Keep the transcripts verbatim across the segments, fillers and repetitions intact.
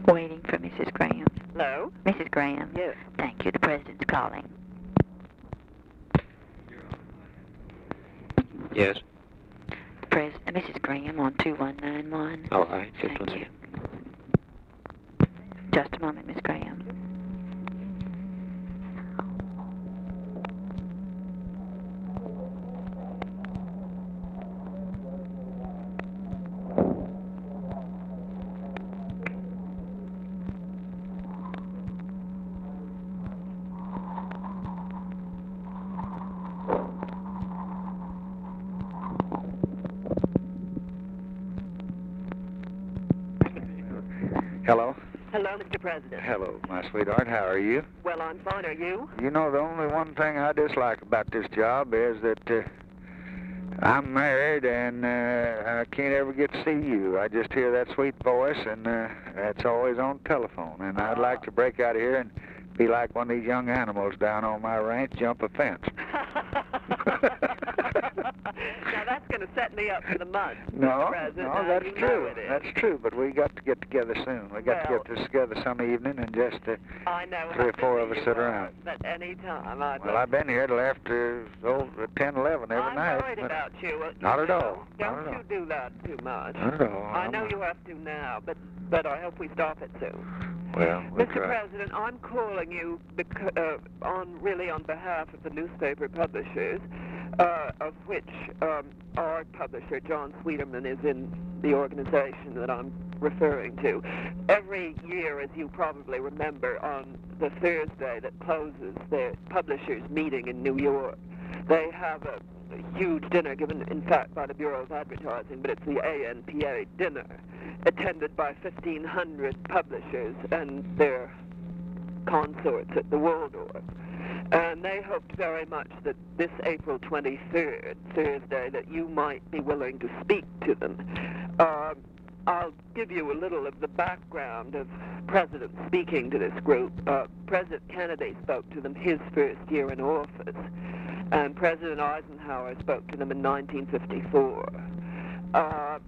Waiting for Missus Graham. Hello? Missus Graham. Yes. Thank you. The President's calling. Yes. Pres Missus Graham on two one nine one. All right. Just Thank one you. second. Just a moment, Miss Graham. Hello? Hello, Mister President. Hello, my sweetheart. How are you? Well, I'm fine. Are you? You know, the only one thing I dislike about this job is that uh, I'm married and uh, I can't ever get to see you. I just hear that sweet voice, and uh, it's always on telephone. And I'd like to break out of here and be like one of these young animals down on my ranch, jump a fence. Now, that's going to set me up for the month, No, Mister President. no, Now, that's you true. know it is. That's true, but we got to get together soon. We got Well- to get this together some evening and just, uh, I know. three how or four busy of us you sit are, around. But any time, I'd well, love I've been here till after oh, ten, eleven every I'm night. worried but- about you. uh, Not you at know. all. Not Don't at you all. do that too much. Not at all. I I'm know not- you have to now, but but I hope we stop it soon. Well, we'll Mister try. President, I'm calling you because, uh, on really on behalf of the newspaper publishers, uh, of which um, our publisher, John Sweeterman, is in the organization that I'm referring to. Every year, as you probably remember, on the Thursday that closes the publishers' meeting in New York, they have a, a huge dinner given, in fact, by the Bureau of Advertising, but it's the A N P A dinner, attended by fifteen hundred publishers and their consorts at the Waldorf. And they hoped very much that this April twenty-third, Thursday, that you might be willing to speak to them. Uh, I'll give you a little of the background of President speaking to this group. Uh, President Kennedy spoke to them his first year in office, and President Eisenhower spoke to them in nineteen fifty-four. Uh,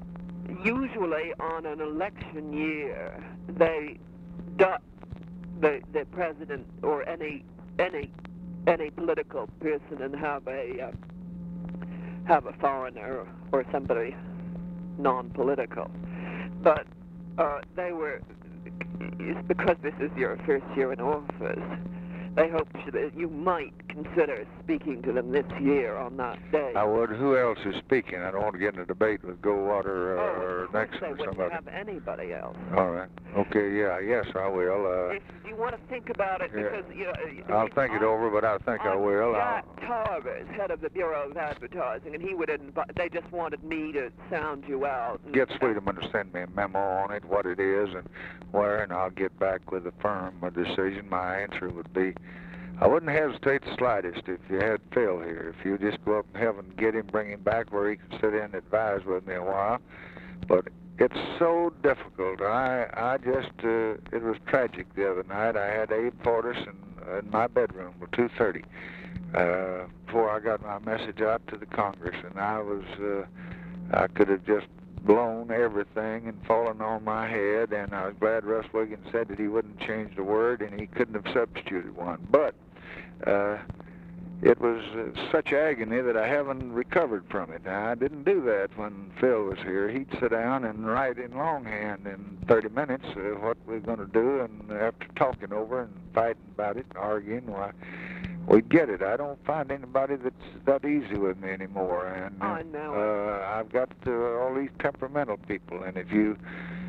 usually on an election year, they duck the, the president or any any any political person and have a uh, have a foreigner or somebody non-political. But uh, they were, it's because this is your first year in office, they hoped that you might consider speaking to them this year on that day. I would. Who else is speaking? I don't want to get in a debate with Goldwater uh, oh, or of course Nixon they or wouldn't somebody. have anybody else. All right. Okay, yeah, yes, I will. Uh, If you want to think about it, yeah. because you know, I'll think it over, but I think I I'm will. Jack I'll, Tarver is head of the Bureau of Advertising, and he would invite. They just wanted me to sound you out. And, get Sweeterman to send me a memo on it, what it is and where, and I'll get back with a firm a decision. My answer would be, I wouldn't hesitate the slightest if you had Phil here. If you just go up in heaven and get him, bring him back where he can sit in and advise with me a while. But it's so difficult. I I just, uh, it was tragic the other night. I had Abe Fortas in, in my bedroom till two thirty uh, before I got my message out to the Congress. And I was, uh, I could have just blown everything and fallen on my head. And I was glad Russ Wiggins said that he wouldn't change the word and he couldn't have substituted one. But uh, it was uh, such agony that I haven't recovered from it. Now, I didn't do that when Phil was here. He'd sit down and write in longhand in thirty minutes uh, what we're going to do, and after talking over and fighting about it and arguing, why, we'd get it. I don't find anybody that's that easy with me anymore. And uh, I know. uh, I've got uh, all these temperamental people, and if you...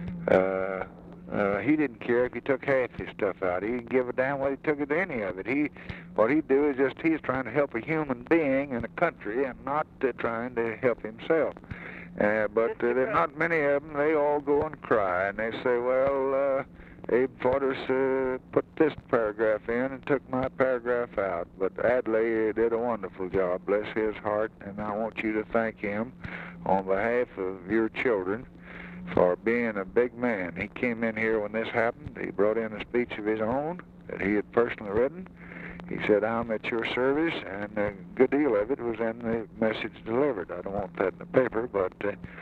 Uh, Uh, he didn't care if he took half his stuff out. He didn't give a damn whether he took it any of it. He, what he'd do is just he's trying to help a human being in a country and not uh, trying to help himself. Uh, but uh, there are not many of them. They all go and cry, and they say, well, uh, Abe Fortas uh, put this paragraph in and took my paragraph out. But Adlai did a wonderful job, bless his heart, and I want you to thank him on behalf of your children for being a big man. He came in here when this happened. He brought in a speech of his own that he had personally written. He said, I'm at your service, and a good deal of it was in the message delivered. I don't want that in the paper, but uh,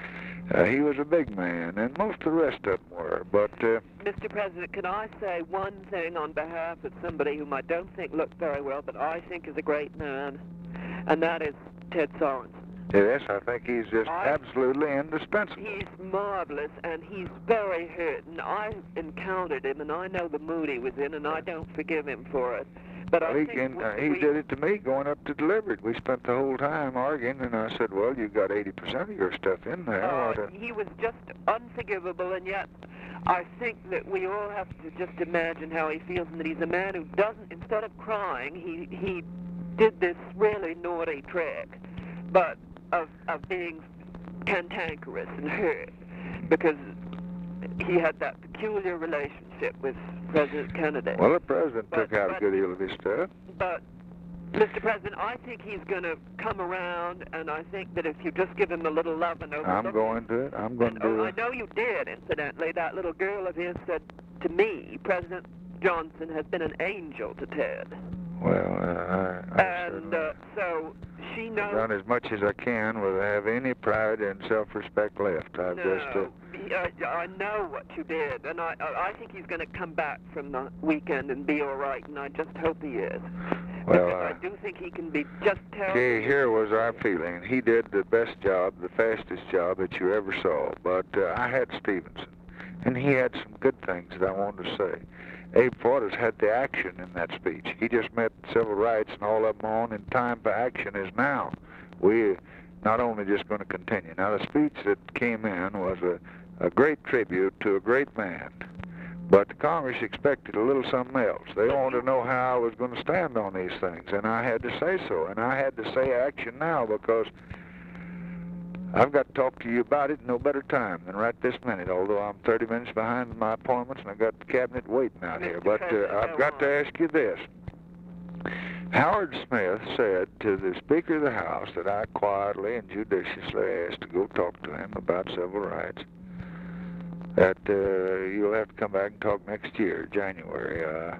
Uh, he was a big man, and most of the rest of them were. But uh, Mister President, can I say one thing on behalf of somebody whom I don't think looks very well, but I think is a great man, and that is Ted Sorensen. yes, I think he's just I- absolutely indispensable. He's marvelous, and he's very hurt, and I encountered him, and I know the mood he was in, and I don't forgive him for it. But I Well, he, think and, uh, we- he we- did it to me going up to deliver it. We spent the whole time arguing, and I said, well, you got eighty percent of your stuff in there. Uh, What, uh, he was just unforgivable, and yet I think that we all have to just imagine how he feels, and that he's a man who doesn't, instead of crying, he he did this really naughty trick, but of of being cantankerous and hurt, because he had that peculiar relationship with President Kennedy. well, the president but- took out but- a good deal of his stuff. But, Mister President, I think he's going to come around, and I think that if you just give him a little love and overlook I'm him- going to it. I'm going and, to do oh, I it. know you did, incidentally. That little girl of his said to me, President Johnson has been an angel to Ted. Well, uh, I, I And uh, so she I've knows... done as much as I can without have any pride and self-respect left. I've no, just... Uh, he- I, I know what you did, and I, I I think he's going to come back from the weekend and be all right, and I just hope he is. Well, because uh, I do think he can be just terrible. Okay, here was our feeling. He did the best job, the fastest job that you ever saw. But uh, I had Stevenson, and he had some good things that I wanted to say. Abe Fortas had the action in that speech. He just met civil rights and all of them on, and time for action is now. We not only just going to continue. Now, the speech that came in was a, a great tribute to a great man. But the Congress expected a little something else. They wanted to know how I was going to stand on these things, and I had to say so. And I had to say action now because I've got to talk to you about it in no better time than right this minute, although I'm thirty minutes behind my appointments and I've got the cabinet waiting out here. But uh, I've got to ask you this. Howard Smith said to the Speaker of the House that I quietly and judiciously asked to go talk to him about civil rights, that uh, you'll have to come back and talk next year, January. Uh,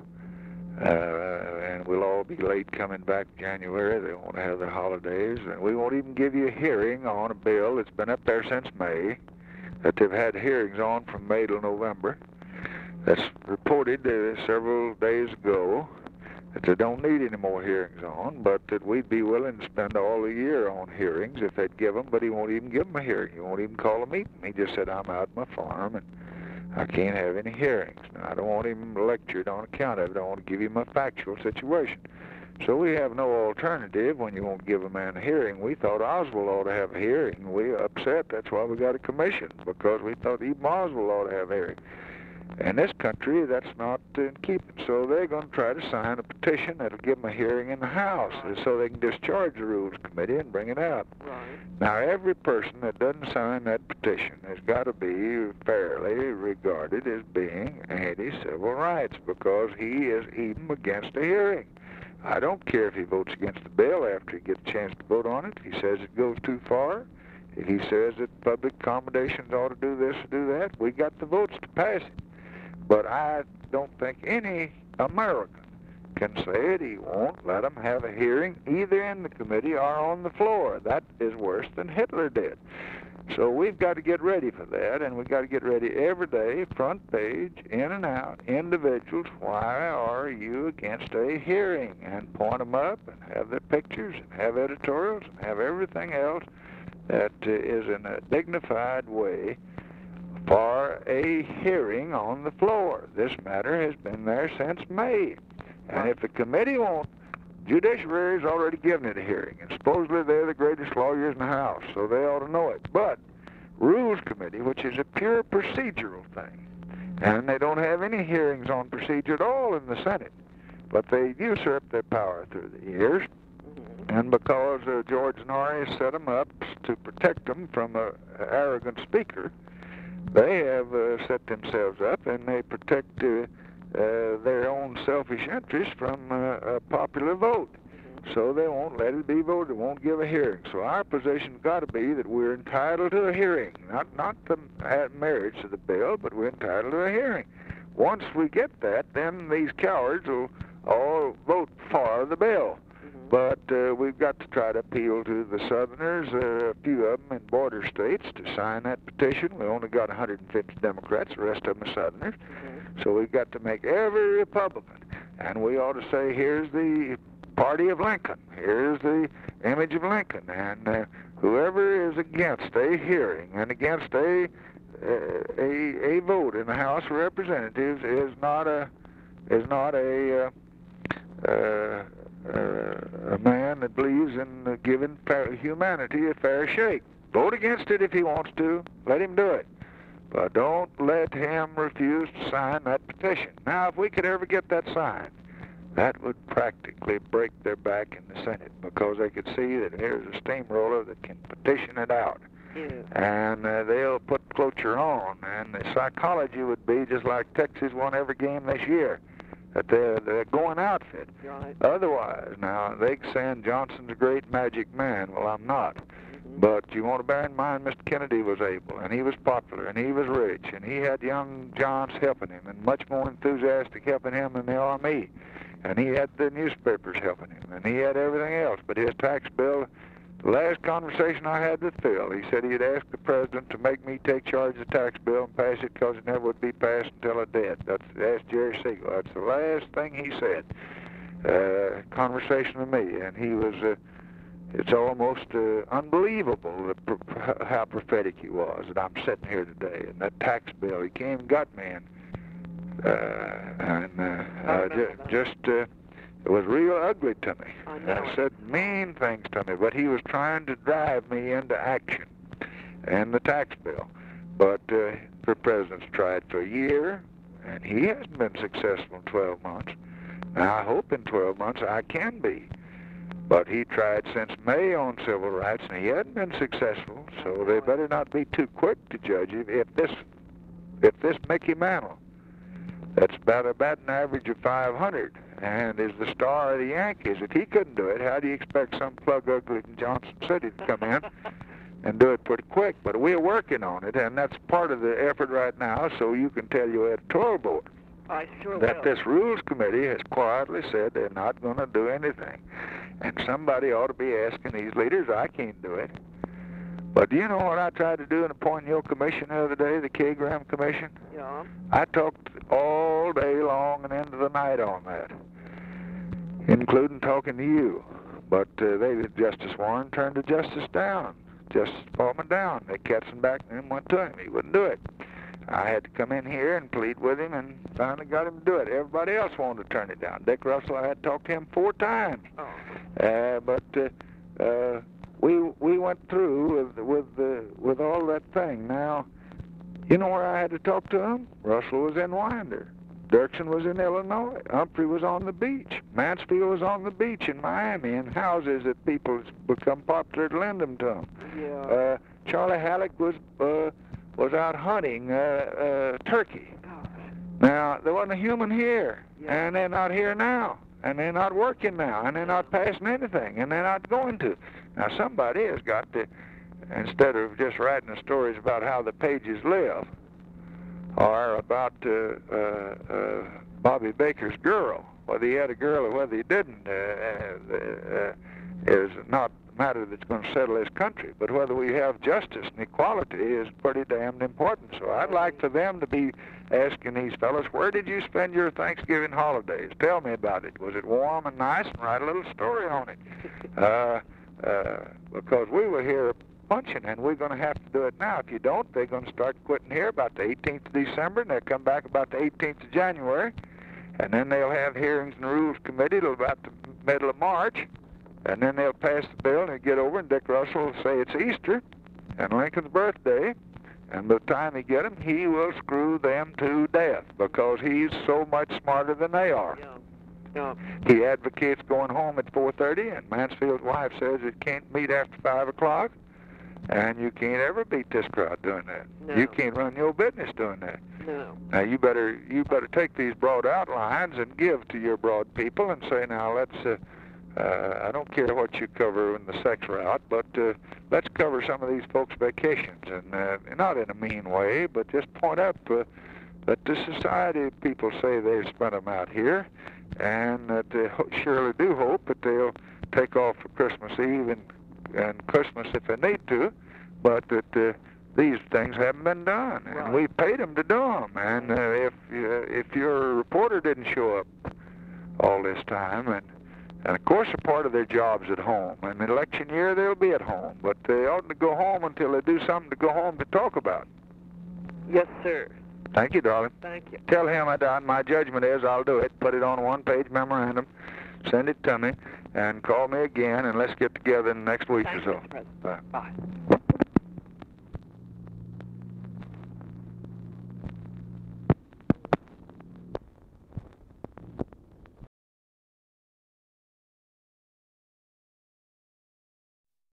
uh, and we'll all be late coming back in January. They want to have their holidays. And we won't even give you a hearing on a bill that's been up there since May, that they've had hearings on from May till November. That's reported uh, several days ago, that they don't need any more hearings on, but that we'd be willing to spend all the year on hearings if they'd give them, but he won't even give them a hearing. He won't even call a meeting. He just said, I'm out on my farm, and I can't have any hearings. Now, I don't want him lectured on account of it. I want to give him a factual situation. So we have no alternative when you won't give a man a hearing. We thought Oswald ought to have a hearing. We were upset. That's why we got a commission, because we thought even Oswald ought to have a hearing. In this country, that's not in keeping. So they're going to try to sign a petition that'll give them a hearing in the House so they can discharge the Rules Committee and bring it out. Right. Now, every person that doesn't sign that petition has got to be fairly regarded as being anti-civil rights because he is even against a hearing. I don't care if he votes against the bill after he gets a chance to vote on it. If he says it goes too far, if he says that public accommodations ought to do this or do that, we got the votes to pass it. But I don't think any American can say that he won't let them have a hearing either in the committee or on the floor. That is worse than Hitler did. So we've got to get ready for that, and we've got to get ready every day, front page, in and out, individuals, why are you against a hearing? And point them up and have their pictures and have editorials and have everything else that uh, is in a dignified way for a hearing on the floor. This matter has been there since May. And if the committee won't, judiciary's already given it a hearing. And supposedly they're the greatest lawyers in the House, so they ought to know it. But Rules Committee, which is a pure procedural thing, and they don't have any hearings on procedure at all in the Senate, but they usurp their power through the years. And because uh, George Norrie set them up to protect them from an arrogant speaker, they have uh, set themselves up, and they protect uh, uh, their own selfish interests from uh, a popular vote. So they won't let it be voted, won't give a hearing. So our position's got to be that we're entitled to a hearing, not not the marriage to the bill, but we're entitled to a hearing. Once we get that, then these cowards will all vote for the bill. But uh, we've got to try to appeal to the Southerners, uh, a few of them in border states, to sign that petition. We only got one hundred fifty Democrats, the rest of them are Southerners. Mm-hmm. So we've got to make every Republican, and we ought to say, here's the party of Lincoln, here's the image of Lincoln, and uh, whoever is against a hearing and against a, uh, a a vote in the House of Representatives is not a is not a uh, uh, uh, a man that believes in uh, giving fair, humanity a fair shake. Vote against it if he wants to. Let him do it. But don't let him refuse to sign that petition. Now, if we could ever get that signed, that would practically break their back in the Senate, because they could see that here's a steamroller that can petition it out. Yeah. And uh, they'll put cloture on. And the psychology would be just like Texas won every game this year, that they're, they're going outfit. Right. Otherwise, now, they saying Johnson's a great magic man. Well, I'm not. Mm-hmm. But you want to bear in mind, Mister Kennedy was able, and he was popular, and he was rich, and he had young Johns helping him, and much more enthusiastic helping him than the army. And he had the newspapers helping him, and he had everything else. But his tax bill, the last conversation I had with Phil, he said he'd ask the president to make me take charge of the tax bill and pass it, because it never would be passed until I did. That's, that's Jerry Siegel. That's the last thing he said. Uh, conversation with me, and he was... Uh, It's almost uh, unbelievable the pro how prophetic he was, that I'm sitting here today. And that tax bill, he came and got me, and, uh, and uh, uh, ju just, uh, it was real ugly to me. I know Uh, it. said mean things to me, but he was trying to drive me into action and the tax bill. But uh, the president's tried for a year, and he hasn't been successful in twelve months. Now, I hope in twelve months I can be. But he tried since May on civil rights, and he hadn't been successful. So they better not be too quick to judge him. If this, if this Mickey Mantle, that's about a batting average of five hundred, and is the star of the Yankees, if he couldn't do it, how do you expect some plug ugly from Johnson City to come in and do it pretty quick? But we're working on it, and that's part of the effort right now. So you can tell your editorial board I sure that will. this Rules Committee has quietly said they're not going to do anything. And somebody ought to be asking these leaders. I can't do it. But do you know what I tried to do in appointing your commission the other day, the K. Graham Commission? Yeah. I talked all day long and into the night on that, including talking to you. But uh, they, Justice Warren turned the justice down. Justice Department down. They kept him back and went to him. He wouldn't do it. I had to come in here and plead with him, and finally got him to do it. Everybody else wanted to turn it down. Dick Russell, I had to talk to him four times. Oh. Uh, but uh, uh, we we went through with with uh, with all that thing. Now, you know where I had to talk to him? Russell was in Winder. Dirksen was in Illinois. Humphrey was on the beach. Mansfield was on the beach in Miami, in houses that people become popular to lend them to them. Yeah. Uh, Charlie Halleck was uh, was out hunting uh, uh, turkey. Gosh. Now, there wasn't a human here, Yeah. and they're not here now, and they're not working now, and they're not passing anything, and they're not going to. Now, somebody has got to, instead of just writing the stories about how the Pages live, or about uh, uh, uh, Bobby Baker's girl, whether he had a girl or whether he didn't, uh, uh, uh, is not a matter that's going to settle this country. But whether we have justice and equality is pretty damned important. So I'd like for them to be asking these fellows, where did you spend your Thanksgiving holidays? Tell me about it. Was it warm and nice? And write a little story on it. Uh, uh, because we were here punching, and we're going to have to do it now. If you don't, they're going to start quitting here about the eighteenth of December, and they'll come back about the eighteenth of January, and then they'll have hearings in the Rules Committee till about the middle of March, and then they'll pass the bill, and they'll get over, and Dick Russell will say it's Easter and Lincoln's birthday, and by the time they get him, he will screw them to death, because he's so much smarter than they are. Yeah. Yeah. He advocates going home at four thirty, and Mansfield's wife says it can't meet after five o'clock. And you can't ever beat this crowd doing that. No. You can't run your business doing that. No. Now you better you better take these broad outlines and give to your broad people and say, now let's. Uh, uh, I don't care what you cover in the sex route, but uh, let's cover some of these folks' vacations, and uh, not in a mean way, but just point out uh, that the society people say they've spent them out here, and that they ho surely do hope that they'll take off for Christmas Eve and, and Christmas if they need to, but that uh, these things haven't been done, and Right. we paid them to do them. And uh, if uh, if your reporter didn't show up all this time, and and of course a part of their job's at home, and in election year they'll be at home, but they oughtn't to go home until they do something to go home to talk about. Yes, sir. Thank you, darling. Thank you. Tell him I done. My judgment is I'll do it. Put it on a one-page memorandum, send it to me, and call me again, and let's get together next week Thank or you, so. Mister President. Bye. Bye.